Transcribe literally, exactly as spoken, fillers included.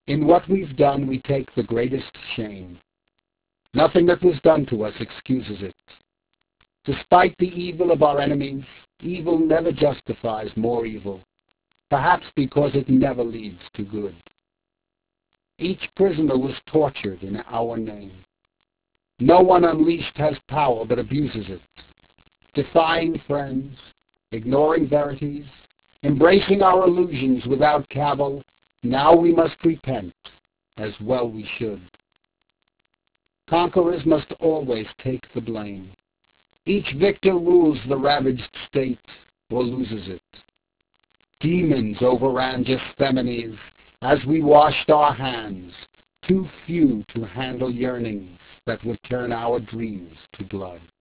In what we've done we take the greatest shame. Nothing that was done to us excuses it. Despite the evil of our enemies, evil never justifies more evil, perhaps because it never leads to good. Each prisoner was tortured in our name. No one unleashed has power but abuses it. Defying friends, ignoring verities, embracing our illusions without cavil, now we must repent, as well we should. Conquerors must always take the blame. Each victor rules the ravaged state, or loses it. Demons overran Gisthemenes as we washed our hands, too few to handle yearnings that would turn our dreams to blood.